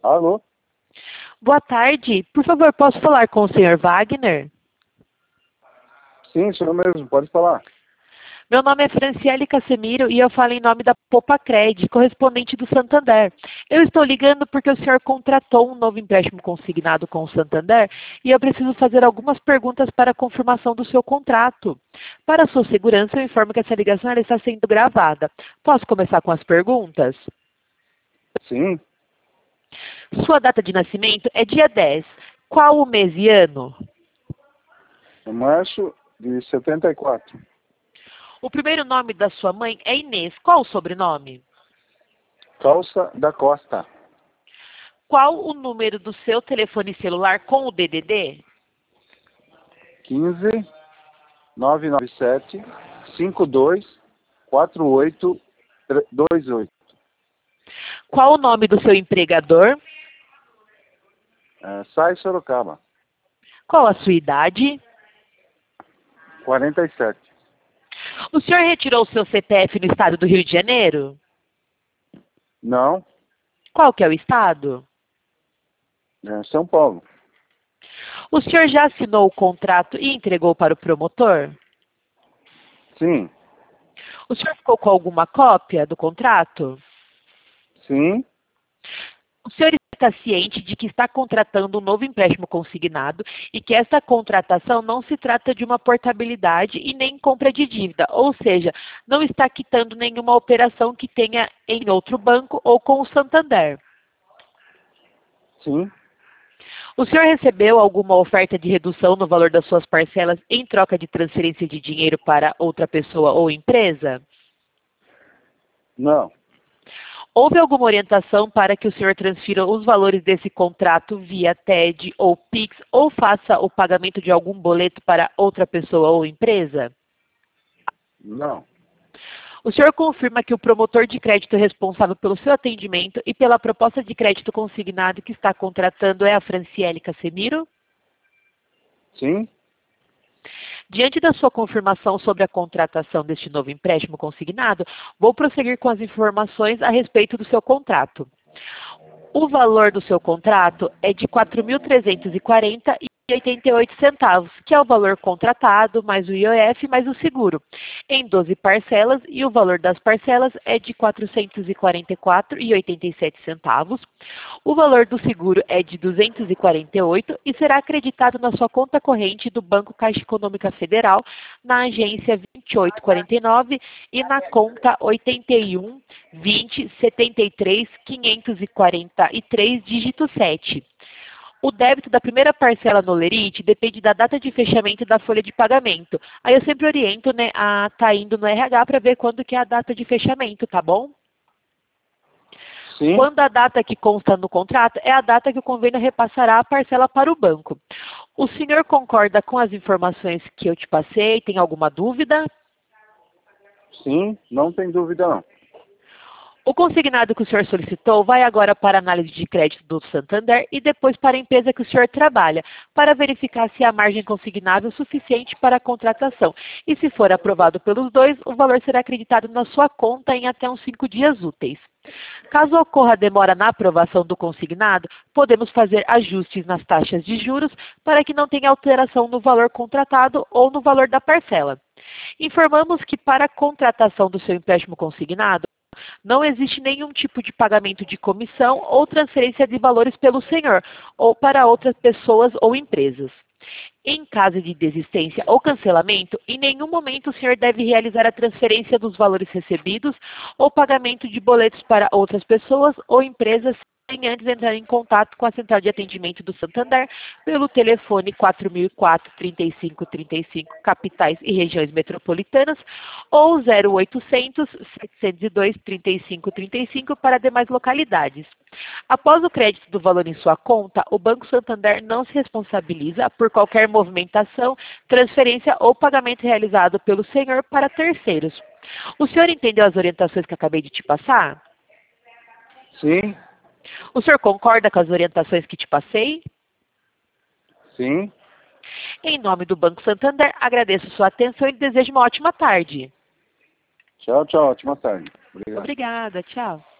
Alô? Boa tarde. Por favor, posso falar com o senhor Wagner? Sim, sou eu mesmo, pode falar. Meu nome é Franciele Casemiro e eu falo em nome da Popacred, correspondente do Santander. Eu estou ligando porque o senhor contratou um novo empréstimo consignado com o Santander e eu preciso fazer algumas perguntas para a confirmação do seu contrato. Para a sua segurança, eu informo que essa ligação ela está sendo gravada. Posso começar com as perguntas? Sim, Sua data de nascimento é dia 10. Qual o mês e ano? é março de 74. O primeiro nome da sua mãe é Inês. Qual o sobrenome? Calça da Costa. Qual o número do seu telefone celular com o DDD? 15 997 52 48 28. Qual o nome do seu empregador? Sai Sorocaba. Qual a sua idade? 47. O senhor retirou o seu CPF no estado do Rio de Janeiro? Não, Qual que é o estado? São Paulo. O senhor já assinou o contrato e entregou para o promotor? Sim, O senhor ficou com alguma cópia do contrato? sim, O senhor está ciente de que está contratando um novo empréstimo consignado e que esta contratação não se trata de uma portabilidade e nem compra de dívida, ou seja, não está quitando nenhuma operação que tenha em outro banco ou com o Santander. sim. O senhor recebeu alguma oferta de redução no valor das suas parcelas em troca de transferência de dinheiro para outra pessoa ou empresa? Não, Houve alguma orientação para que o senhor transfira os valores desse contrato via TED ou Pix ou faça o pagamento de algum boleto para outra pessoa ou empresa? não. O senhor confirma que o promotor de crédito responsável pelo seu atendimento e pela proposta de crédito consignado que está contratando é a Franciele Casemiro? Sim, Diante da sua confirmação sobre a contratação deste novo empréstimo consignado, vou prosseguir com as informações a respeito do seu contrato. O valor do seu contrato é de R$ 4.340,88, que é o valor contratado, mais o IOF, mais o seguro, em 12 parcelas, e o valor das parcelas é de R$ 444,87. O valor do seguro é de R$ 248 e será acreditado na sua conta corrente do Banco Caixa Econômica Federal, na agência 2849 e na conta 81 20 73 543, dígito 7. O débito da primeira parcela no Lerite depende da data de fechamento da folha de pagamento. Aí eu sempre oriento, né, a tá indo no RH para ver quando que é a data de fechamento, tá bom? sim. Quando a data que consta no contrato é a data que o convênio repassará a parcela para o banco. O senhor concorda com as informações que eu te passei? Tem alguma dúvida? Sim, não tem dúvida não. O consignado que o senhor solicitou vai agora para a análise de crédito do Santander e depois para a empresa que o senhor trabalha, para verificar se há margem consignável suficiente para a contratação. E se for aprovado pelos dois, o valor será acreditado na sua conta em até uns 5 dias úteis. Caso ocorra demora na aprovação do consignado, podemos fazer ajustes nas taxas de juros para que não tenha alteração no valor contratado ou no valor da parcela. Informamos que para a contratação do seu empréstimo consignado, não existe nenhum tipo de pagamento de comissão ou transferência de valores pelo senhor ou para outras pessoas ou empresas. Em caso de desistência ou cancelamento, em nenhum momento o senhor deve realizar a transferência dos valores recebidos ou pagamento de boletos para outras pessoas ou empresas sem antes entrar em contato com a central de atendimento do Santander pelo telefone 4004-3535, capitais e regiões metropolitanas, ou 0800-702-3535 para demais localidades. Após o crédito do valor em sua conta, o Banco Santander não se responsabiliza por qualquer movimentação, transferência ou pagamento realizado pelo senhor para terceiros. O senhor entendeu as orientações que acabei de te passar? Sim, O senhor concorda com as orientações que te passei? sim. Em nome do Banco Santander, agradeço sua atenção e desejo uma ótima tarde. Tchau, tchau. Ótima tarde. Obrigado. Obrigada, tchau.